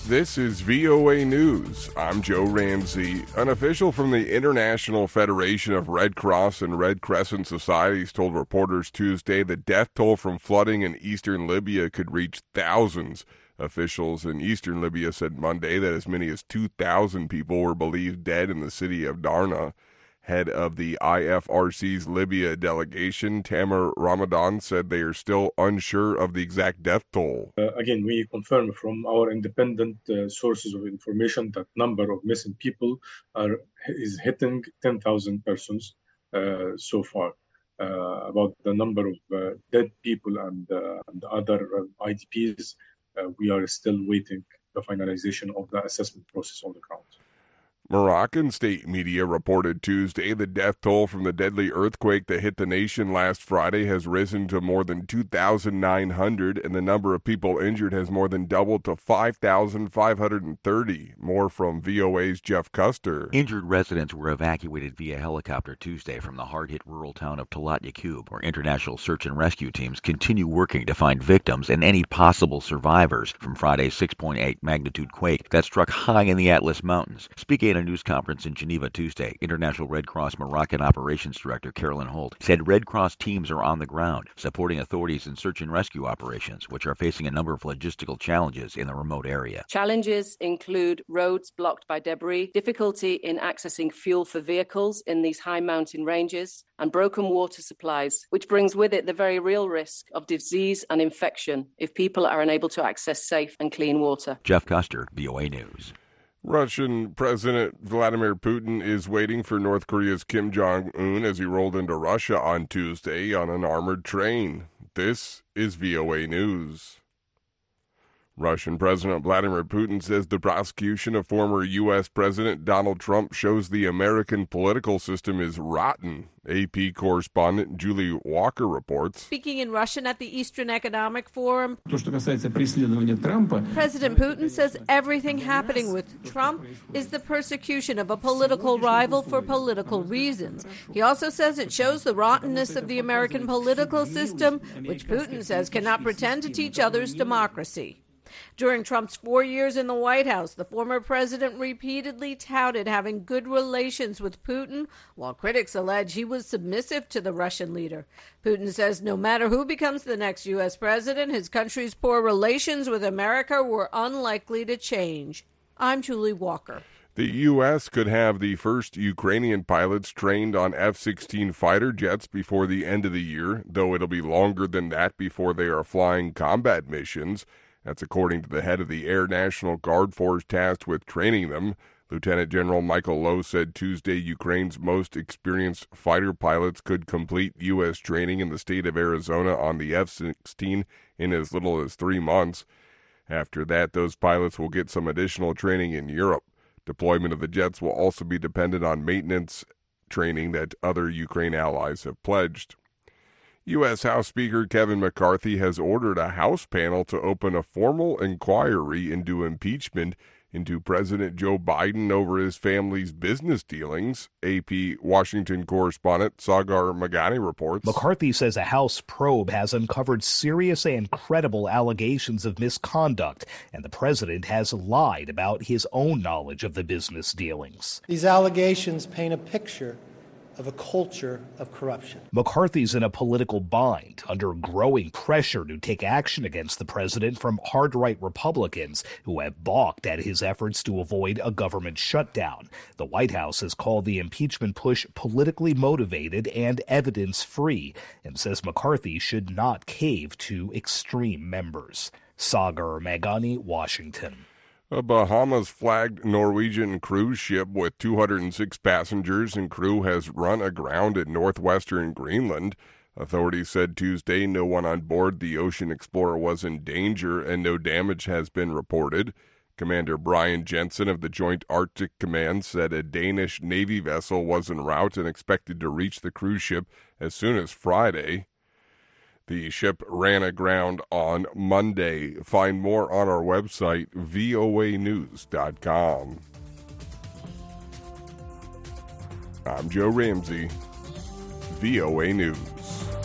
This is VOA News. I'm Joe Ramsey. An official from the International Federation of Red Cross and Red Crescent Societies told reporters Tuesday the death toll from flooding in eastern Libya could reach thousands. Officials in eastern Libya said Monday that as many as 2,000 people were believed dead in the city of Darna. Head of the IFRC's Libya delegation, Tamer Ramadan, said they are still unsure of the exact death toll. Again, we confirm from our independent sources of information that number of missing people is hitting 10,000 persons so far. About the number of dead people and other IDPs, we are still waiting the finalization of the assessment process on the ground. Moroccan state media reported Tuesday the death toll from the deadly earthquake that hit the nation last Friday has risen to more than 2,900, and the number of people injured has more than doubled to 5,530. More from VOA's Jeff Custer. Injured residents were evacuated via helicopter Tuesday from the hard-hit rural town of Talat Yaqub, where international search and rescue teams continue working to find victims and any possible survivors from Friday's 6.8 magnitude quake that struck high in the Atlas Mountains. Speaking at a news conference in Geneva Tuesday, International Red Cross Moroccan Operations Director Carolyn Holt said Red Cross teams are on the ground, supporting authorities in search and rescue operations, which are facing a number of logistical challenges in the remote area. Challenges include roads blocked by debris, difficulty in accessing fuel for vehicles in these high mountain ranges, and broken water supplies, which brings with it the very real risk of disease and infection if people are unable to access safe and clean water. Jeff Custer, VOA News. Russian President Vladimir Putin is waiting for North Korea's Kim Jong-un as he rolled into Russia on Tuesday on an armored train. This is VOA News. Russian President Vladimir Putin says the prosecution of former U.S. President Donald Trump shows the American political system is rotten. AP correspondent Julie Walker reports. Speaking in Russian at the Eastern Economic Forum, President Putin says everything happening with Trump is the persecution of a political rival for political reasons. He also says it shows the rottenness of the American political system, which Putin says cannot pretend to teach others democracy. During Trump's 4 years in the White House, the former president repeatedly touted having good relations with Putin, while critics allege he was submissive to the Russian leader. Putin says no matter who becomes the next U.S. president, his country's poor relations with America were unlikely to change. I'm Julie Walker. The U.S. could have the first Ukrainian pilots trained on F-16 fighter jets before the end of the year, though it'll be longer than that before they are flying combat missions. That's according to the head of the Air National Guard Force tasked with training them. Lieutenant General Michael Lowe said Tuesday Ukraine's most experienced fighter pilots could complete U.S. training in the state of Arizona on the F-16 in as little as 3 months. After that, those pilots will get some additional training in Europe. Deployment of the jets will also be dependent on maintenance training that other Ukraine allies have pledged. U.S. House Speaker Kevin McCarthy has ordered a House panel to open a formal inquiry into impeachment into President Joe Biden over his family's business dealings. AP Washington correspondent Sagar Magani reports. McCarthy says a House probe has uncovered serious and credible allegations of misconduct, and the president has lied about his own knowledge of the business dealings. These allegations paint a picture of a culture of corruption. McCarthy's in a political bind, under growing pressure to take action against the president from hard-right Republicans who have balked at his efforts to avoid a government shutdown. The White House has called the impeachment push politically motivated and evidence-free, and says McCarthy should not cave to extreme members. Sagar Magani, Washington. A Bahamas-flagged Norwegian cruise ship with 206 passengers and crew has run aground in northwestern Greenland. Authorities said Tuesday no one on board the Ocean Explorer was in danger and no damage has been reported. Commander Brian Jensen of the Joint Arctic Command said a Danish Navy vessel was en route and expected to reach the cruise ship as soon as Friday. The ship ran aground on Monday. Find more on our website, voanews.com. I'm Joe Ramsey, VOA News.